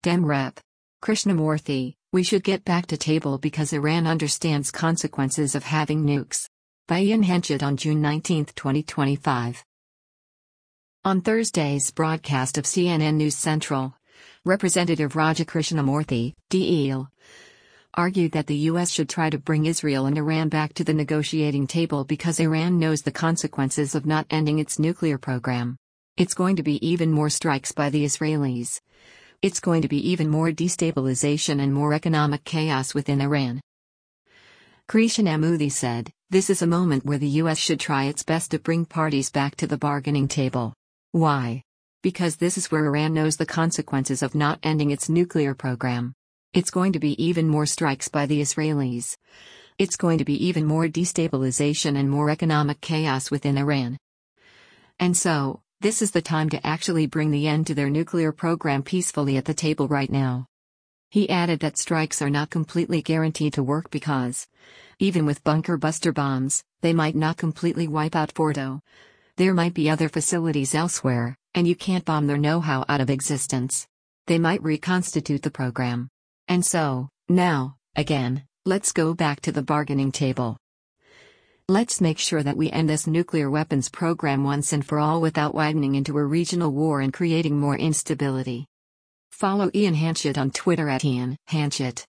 Dem Rep. Krishnamurthy, we should get back to table because Iran understands consequences of having nukes. By Ian Henchett on June 19, 2025. On Thursday's broadcast of CNN News Central, Representative Raja Krishnamurthy, DL, argued that the U.S. should try to bring Israel and Iran back to the negotiating table because Iran knows the consequences of not ending its nuclear program. It's going to be even more strikes by the Israelis. It's going to be even more destabilization and more economic chaos within Iran. Krishnamurthy said, "This is a moment where the U.S. should try its best to bring parties back to the bargaining table. Why? Because this is where Iran knows the consequences of not ending its nuclear program. It's going to be even more strikes by the Israelis. It's going to be even more destabilization and more economic chaos within Iran. And so, this is the time to actually bring the end to their nuclear program peacefully at the table right now." He added that strikes are not completely guaranteed to work because, even with bunker buster bombs, they might not completely wipe out Fordo. There might be other facilities elsewhere, and you can't bomb their know-how out of existence. They might reconstitute the program. And so, now, again, let's go back to the bargaining table. Let's make sure that we end this nuclear weapons program once and for all without widening into a regional war and creating more instability. Follow Ian Henchett on Twitter at Ian Henchett.